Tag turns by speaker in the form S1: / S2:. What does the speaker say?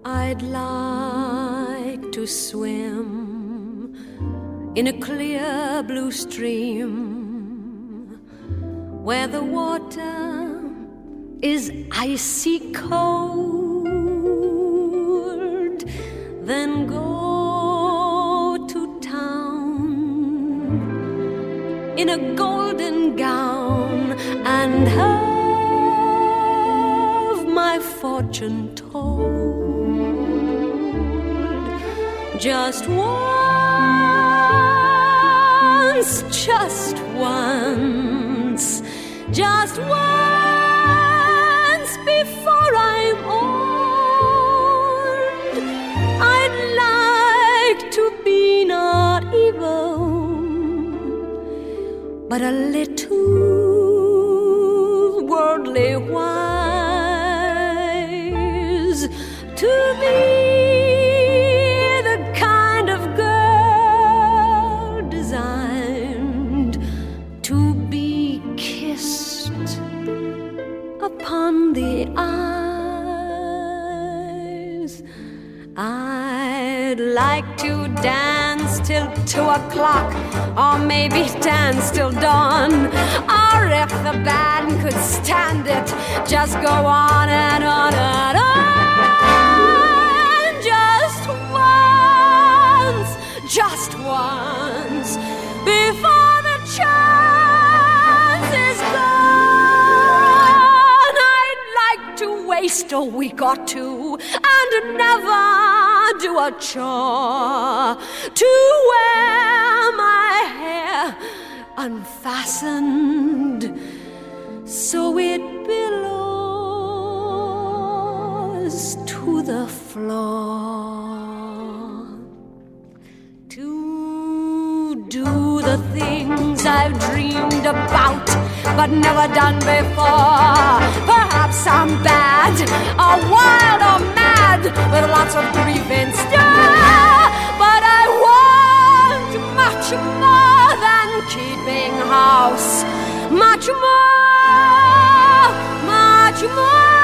S1: I'd like to swim in a clear blue stream where the water is icy cold, then go to town in a golden gown and have my fortune told. Just once, just once, just once before I'm old. I'd like to be not evil, but a little worldly wise, to be the kind of girl designed to be kissed upon the eyes. I'd like to dance till 2 o'clock, or maybe dance till dawn. Or if the band could stand it, just go on and on and on. Just once, before the chance is gone. I'd like to waste a week or two and never do a chore, to wear my hair unfastened so it billows to the floor. Do the things I've dreamed about but never done before. Perhaps I'm bad, or wild, or mad, with lots of grief in store. But I want much more than keeping house. Much more, much more.